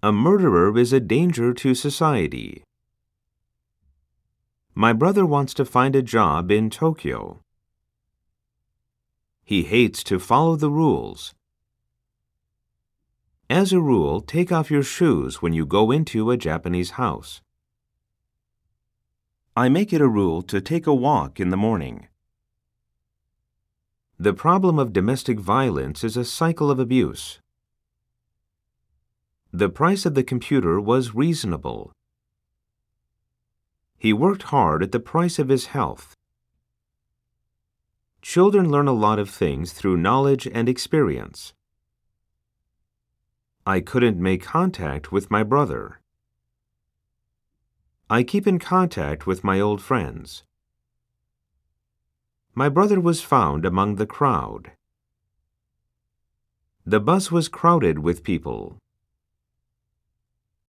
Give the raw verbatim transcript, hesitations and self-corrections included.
A murderer is a danger to society. My brother wants to find a job in Tokyo. He hates to follow the rules. As a rule, take off your shoes when you go into a Japanese house. I make it a rule to take a walk in the morning. The problem of domestic violence is a cycle of abuse. The price of the computer was reasonable. He worked hard at the price of his health. Children learn a lot of things through knowledge and experience. I couldn't make contact with my brother. I keep in contact with my old friends. My brother was found among the crowd. The bus was crowded with people.